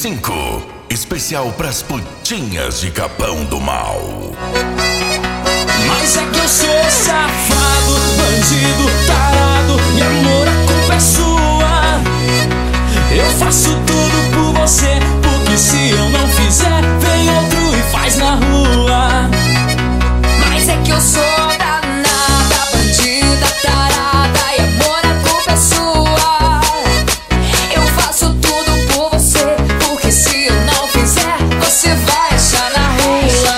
95, especial pras putinhas de Capão do Mal. Mas é que eu sou safado, bandido, tarado, e amor, a culpa é sua. Eu faço tudo por você, porque se eu não fizer, vem outro e faz na rua. Mas é que eu sou danada, bandida, tarada, e amor, a culpa é sua. Eu faço tudo por você, porque se eu não fizer, você vai achar na rua.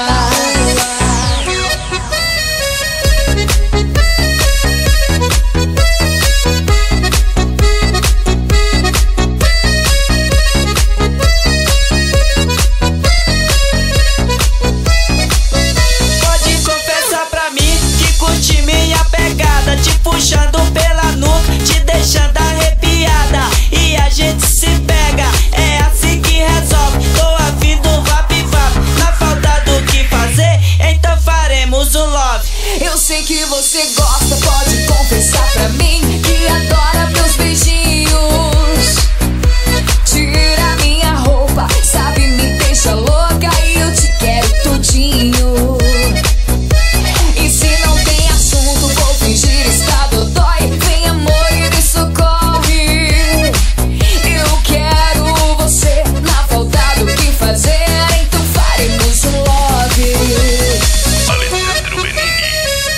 Puxando pela nuca, te deixando arrepiada, e a gente se pega, é assim que resolve. Tô afim do vap-vap, na falta do que fazer, então faremos um love. Eu sei que você gosta, pode confessar pra mim que adora meus beijinhos. Tira minha roupa, sabe, me deixa louca e eu te quero tudinho. E se não tem assunto, vou fingir estar dodói. Vem amor e me socorre. Eu quero você, na falta do que fazer, então faremos um love. Alessandro Benini.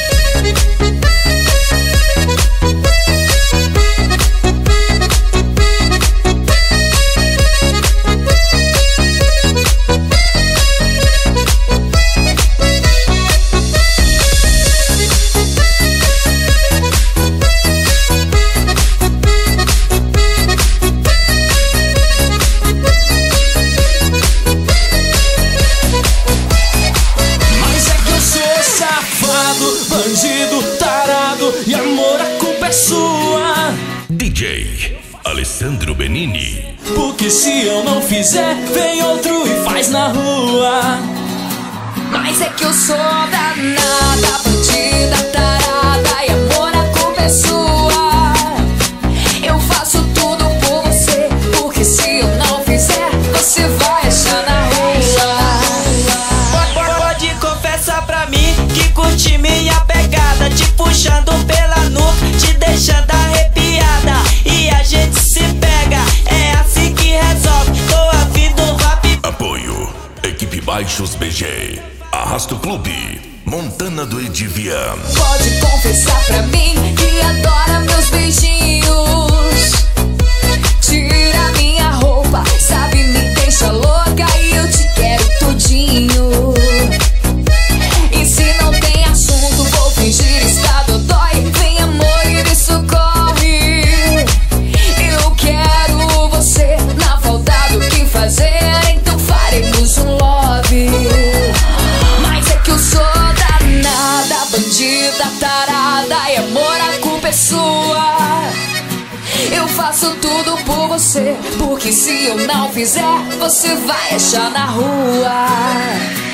Bandido, tarado, e amor, a culpa é sua. DJ Alessandro Benini. Porque se eu não fizer, vem outro e faz na rua. Mas é que eu sou danada, bandida, tarada, e amor, a culpa é sua. Eu faço tudo por você, porque se eu não fizer, você vai achar na rua. Pode confessar pra mim que curte minha pegada, te puxando pela nuca, te deixando arrepiada, e a gente se pega, é assim que resolve. Tô afim do rap. Apoio Equipe Baixos BG, Arrasto Clube, Montana do Edivian. Pode confessar pra mim que adora meus beijinhos. Tira minha roupa, sabe, me deixa louca e eu te quero tudinho. E se não tem assunto, vou fingir estar dodói. Vem amor e me socorre. Eu quero você, na falta do que fazer, então faremos um love. Mas é que eu sou danada, bandida, tarada, e amor, a culpa é sua. Eu faço tudo por você, porque se eu não fizer, você vai achar na rua.